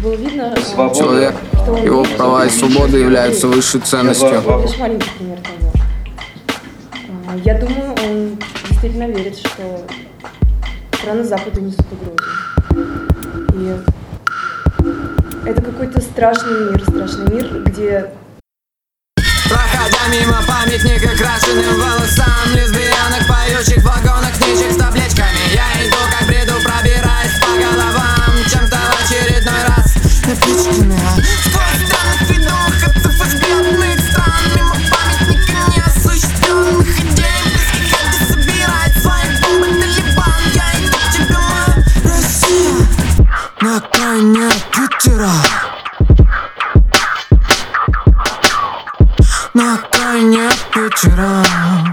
было видно, Человек, что он его верит, права и что свободы являются высшей ценностью. лишь маленький пример того. Я думаю, он действительно верит, что страны Запада несут угрозу. И это какой-то страшный мир, где... Проходя мимо памятника крашеным волосам, лесбиянок, поющих в вагонах, книжек с табличками, я иду как бреду, пробираясь по головам, чем-то в очередной раз напичканная. Сквозь странных видов, это взглядных стран, мимо памятника неосуществленных идей, близких где собирает свои бомбы Талибан. Я иду к тебе, моя Россия, на окраине Питера. На окраине Питера.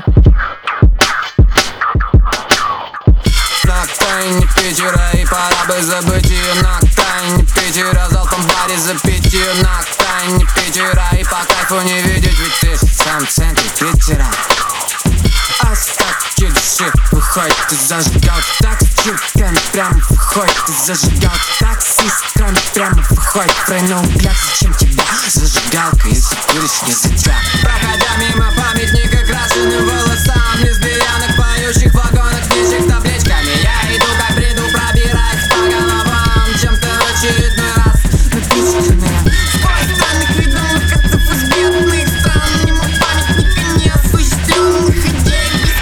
На окраине Питера, и пора бы забыть ее. На окраине Питера, залпом баре за питью. На окраине Питера, и по кайфу не видеть, ведь ты сам в центре Питера. Остатки души выходит из зажигалки, так с чурками прямо выходит из зажигалки, такси с крами прямо выходит, тройной угляд, зачем тебя зажигалка, если куришь не за тебя. Проходя мимо памятника крашеным волосам, лесбиянок, поющих в вагонах, книжек с табличками, я иду как бреду, пробираясь по головам, чем-то в очередной раз напичканная. Сквозь странных видов, это взглядных стран, мимо памятника неосуществленных идей.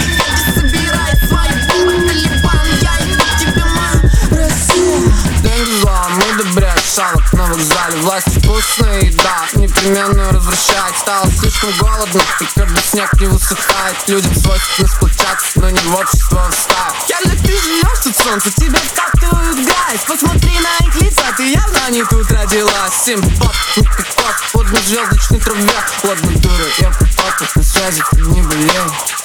Шалок на вокзале, власть вкусная еда непременно возвращает. Стало слишком голодно, и когда снег не высыхает, людям свойственно сплочаться, но не в общество встать. Если ты живешь тут солнце, тебя втаптывают грязь. Посмотри на их лица, ты явно не тут родилась. Симпот, никаков, под звездочной траве. Ладно, дура, я потопал на связи, не болей.